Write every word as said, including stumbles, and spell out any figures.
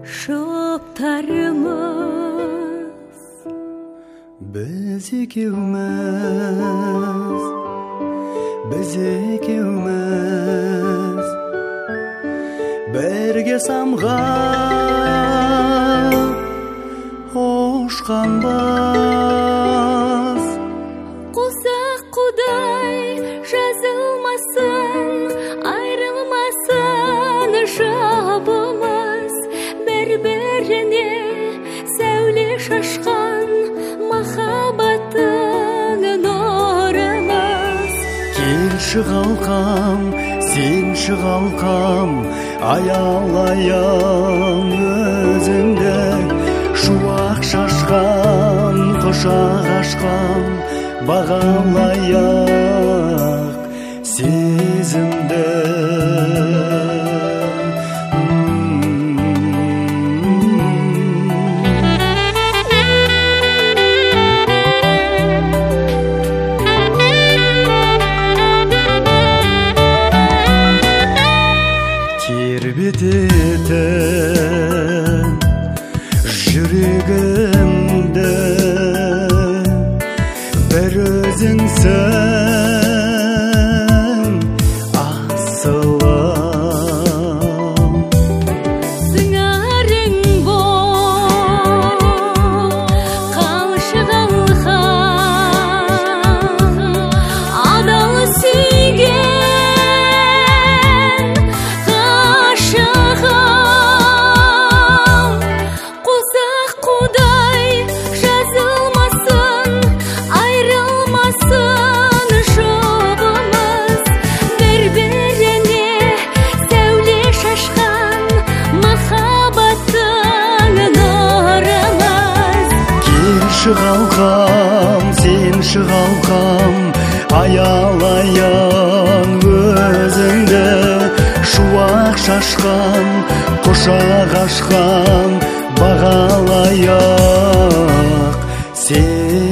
Шоптарымыз Біз екеуміз, біз екеуміз бірге самғап ұшқанбыз. Қосақ құдай жазылмасын, айрылмасын жабымыз, бір-біріне сәуле шашқан махаббаттың нұрымыз. Келші қалқам, сенші қалқам, аялайын өзіңді, шуақ шашқан, құшақ ашқан, бағалайық сезімді. Тербететін жүрегімді бір өзіңсің асылым. Сыңарың бол, қалшы қалқан, адал сүйген Шығалқам, сен шығалқам, аялайын өзіңді, шуақ шашқан, құшақ ашқан, бағалайық сен.